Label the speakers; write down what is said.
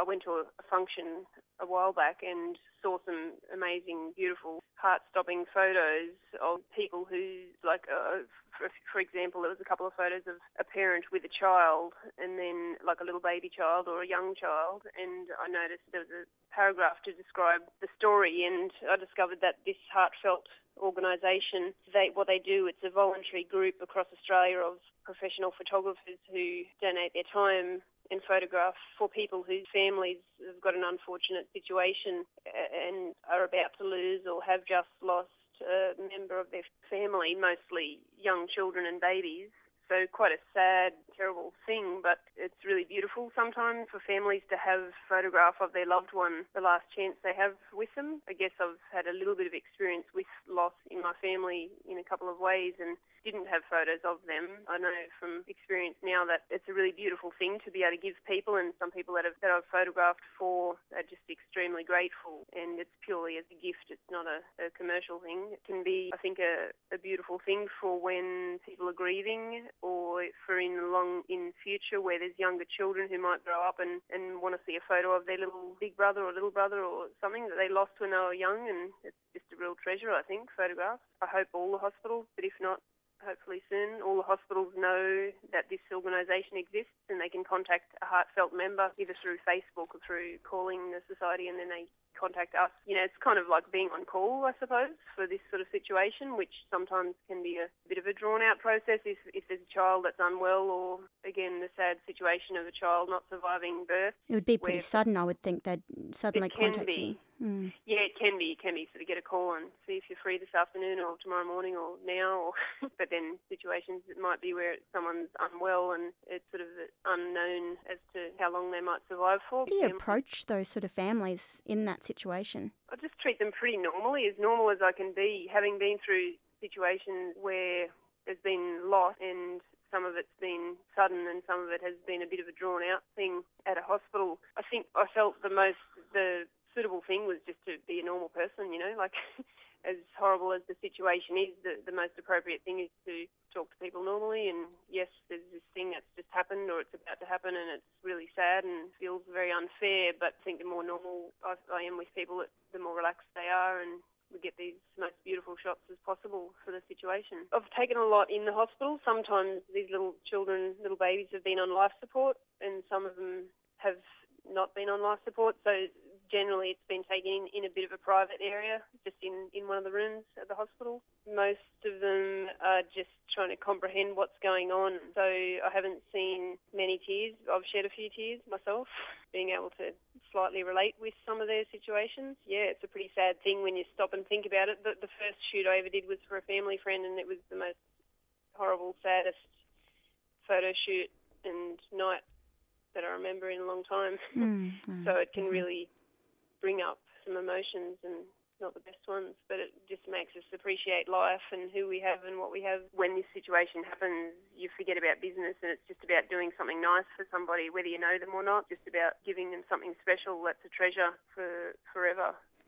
Speaker 1: I went to a function a while back and saw some amazing, beautiful, heart-stopping photos of people who, for example, there was a couple of photos of a parent with a child and then like a little baby child or a young child, and I noticed there was a paragraph to describe the story, and I discovered that this heartfelt organisation, what they do, it's a voluntary group across Australia of professional photographers who donate their time and photograph for people whose families have got an unfortunate situation and are about to lose or have just lost a member of their family, mostly young children and babies. So quite a sad, terrible thing, but it's really beautiful sometimes for families to have a photograph of their loved one, the last chance they have with them. I guess I've had a little bit of experience with loss in my family in a couple of ways and didn't have photos of them. I know from experience now that it's a really beautiful thing to be able to give people, and some people that I've photographed for are just extremely grateful, and it's purely as a gift. It's not a commercial thing. It can be, I think, a beautiful thing for when people are grieving, or for in future where there's younger children who might grow up and want to see a photo of their little big brother or little brother or something that they lost when they were young, and it's just a real treasure, I think, photographs. I hope all the hospitals, but if not, hopefully soon, all the hospitals know that this organisation exists and they can contact a heartfelt member either through Facebook or through calling the society, and then they contact us. You know, it's kind of like being on call, I suppose, for this sort of situation, which sometimes can be a bit of a drawn-out process if there's a child that's unwell, or, again, the sad situation of a child not surviving birth.
Speaker 2: It would be pretty sudden, I would think. They'd suddenly contact you.
Speaker 1: Mm. Yeah, it can be. It can be sort of get a call and see if you're free this afternoon or tomorrow morning or now. But then situations it might be where someone's unwell and it's sort of unknown as to how long they might survive for.
Speaker 2: How do you approach those sort of families in that situation?
Speaker 1: I just treat them pretty normally, as normal as I can be, having been through situations where there's been loss and some of it's been sudden and some of it has been a bit of a drawn-out thing at a hospital. I think I felt the suitable thing was just to be a normal person, you know, like as horrible as the situation is, the most appropriate thing is to talk to people normally. And yes, there's this thing that's just happened or it's about to happen and it's really sad and feels very unfair, but I think the more normal I am with people, the more relaxed they are, and we get these most beautiful shots as possible for the situation. I've taken a lot in the hospital. Sometimes these little children, little babies have been on life support and some of them have not been on life support. So generally it's been taken in a bit of a private area, just in one of the rooms at the hospital. Most of them are just trying to comprehend what's going on. So I haven't seen many tears. I've shed a few tears myself, being able to slightly relate with some of their situations. Yeah, it's a pretty sad thing when you stop and think about it. The first shoot I ever did was for a family friend, and it was the most horrible, saddest photo shoot and night that I remember in a long time. So it can really bring up some emotions, and not the best ones, but it just makes us appreciate life and who we have and what we have. When this situation happens, you forget about business and it's just about doing something nice for somebody, whether you know them or not, just about giving them something special that's a treasure for forever.